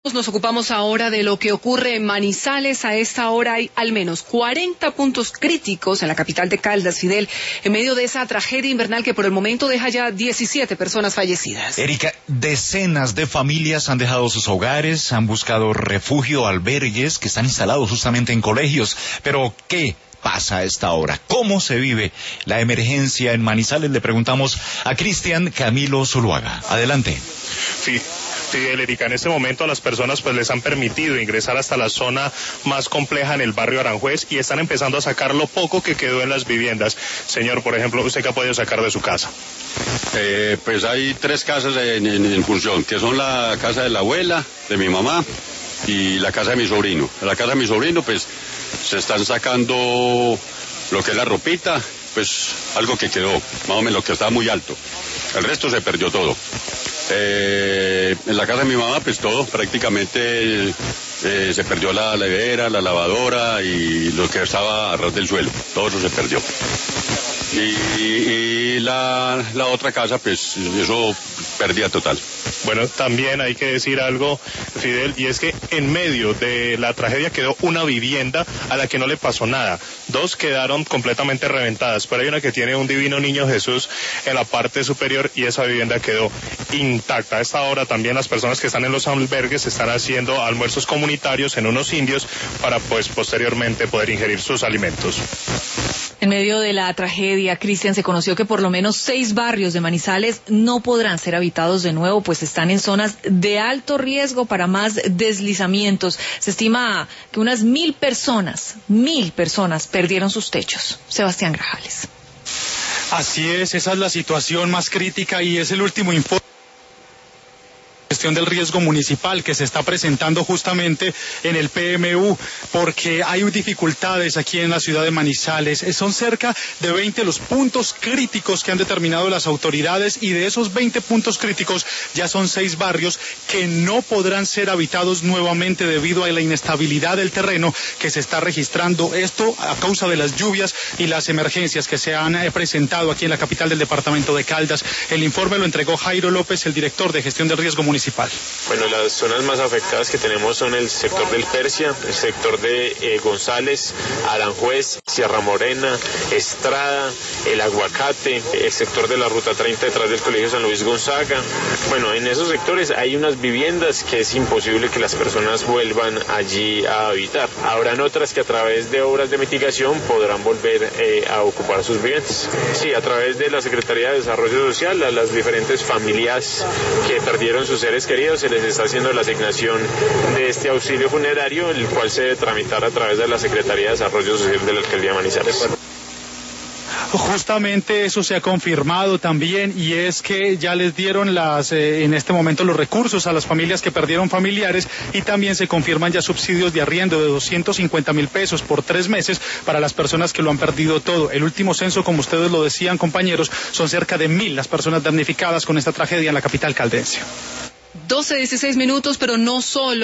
Nos ocupamos ahora de lo que ocurre en Manizales. A esta hora hay al menos 40 puntos críticos en la capital de Caldas, Fidel, en medio de esa tragedia invernal que por el momento deja ya 17 personas fallecidas. Erika, decenas de familias han dejado sus hogares, han buscado refugio, albergues que están instalados justamente en colegios. Pero, ¿qué pasa a esta hora? ¿Cómo se vive la emergencia en Manizales? Le preguntamos a Cristian Camilo Zuluaga. Adelante. Fidel, Erika, en este momento a las personas pues les han permitido ingresar hasta la zona más compleja en el barrio Aranjuez y están empezando a sacar lo poco que quedó en las viviendas. Señor, por ejemplo, ¿usted qué ha podido sacar de su casa? Pues hay 3 casas en función, que son la casa de la abuela, de mi mamá, y la casa de mi sobrino. En la casa de mi sobrino pues se están sacando lo que es la ropita, pues algo que quedó, más o menos lo que estaba muy alto. El resto se perdió todo. En la casa de mi mamá pues todo, prácticamente se perdió la nevera, la lavadora y lo que estaba a ras del suelo, todo eso se perdió. Y la otra casa pues eso pérdida total. Bueno, también hay que decir algo, Fidel, y es que en medio de la tragedia quedó una vivienda a la que no le pasó nada. 2 quedaron completamente reventadas, pero hay una que tiene un divino niño Jesús en la parte superior y esa vivienda quedó intacta. A esta hora también las personas que están en los albergues están haciendo almuerzos comunitarios en unos indios para pues posteriormente poder ingerir sus alimentos. En medio de la tragedia, Cristian, se conoció que por lo menos 6 barrios de Manizales no podrán ser habitados de nuevo, pues están en zonas de alto riesgo para más deslizamientos. Se estima que unas 1,000 personas perdieron sus techos. Sebastián Grajales. Así es, esa es la situación más crítica y es el último informe del riesgo municipal que se está presentando justamente en el PMU, porque hay dificultades aquí en la ciudad de Manizales. Son cerca de 20 los puntos críticos que han determinado las autoridades y de esos 20 puntos críticos ya son 6 barrios que no podrán ser habitados nuevamente debido a la inestabilidad del terreno que se está registrando. Esto a causa de las lluvias y las emergencias que se han presentado aquí en la capital del departamento de Caldas. El informe lo entregó Jairo López, el director de gestión del riesgo municipal. Bueno, las zonas más afectadas que tenemos son el sector del Persia, el sector de González, Aranjuez, Sierra Morena, Estrada, el Aguacate, el sector de la Ruta 30 detrás del Colegio San Luis Gonzaga. Bueno, en esos sectores hay unas viviendas que es imposible que las personas vuelvan allí a habitar. Habrán otras que a través de obras de mitigación podrán volver a ocupar sus viviendas. Sí, a través de la Secretaría de Desarrollo Social, a las diferentes familias que perdieron sus seres queridos, se les está haciendo la asignación de este auxilio funerario, el cual se debe tramitar a través de la Secretaría de Desarrollo Social de la Alcaldía de Manizales. Justamente eso se ha confirmado también y es que ya les dieron en este momento los recursos a las familias que perdieron familiares y también se confirman ya subsidios de arriendo de 250,000 pesos por 3 meses para las personas que lo han perdido todo. El último censo, como ustedes lo decían, compañeros, son cerca de 1,000 las personas damnificadas con esta tragedia en la capital caldense. 12:16, pero no solo